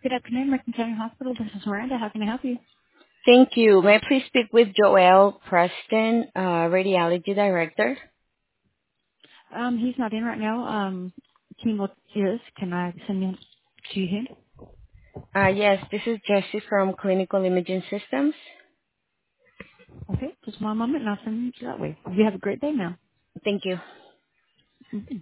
Good afternoon, Macon County Hospital. This is Miranda. How can I help you? Thank you. May I please speak with Joel Preston, Radiology Director? He's not in right now. Timo is. Can I send him to him? Yes, this is Jessie from Clinical Imaging Systems. Okay, just one moment and I'll send him that way. You have a great day now. Thank you. Mhm.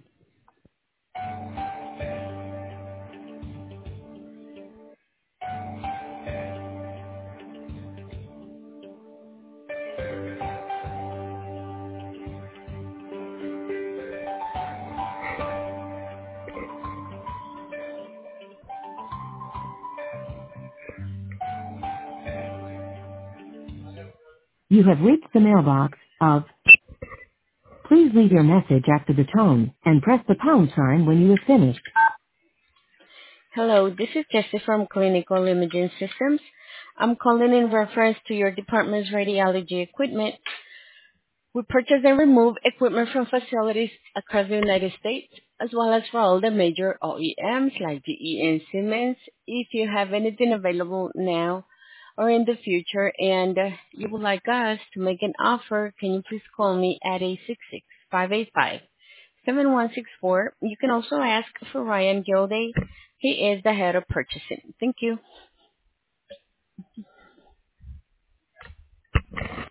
You have reached the mailbox of. Please leave your message after the tone and press the pound sign when you have finished. Hello, this is Jessie from Clinical Imaging Systems. I'm calling in reference to your department's radiology equipment. We purchase and remove equipment from facilities across the United States, as well as for all the major OEMs like GE and Siemens. If you have anything available now or in the future and you would like us to make an offer, can you please call me at 866-585-7164. You can also ask for Ryan Gilday. He is the head of purchasing. Thank you.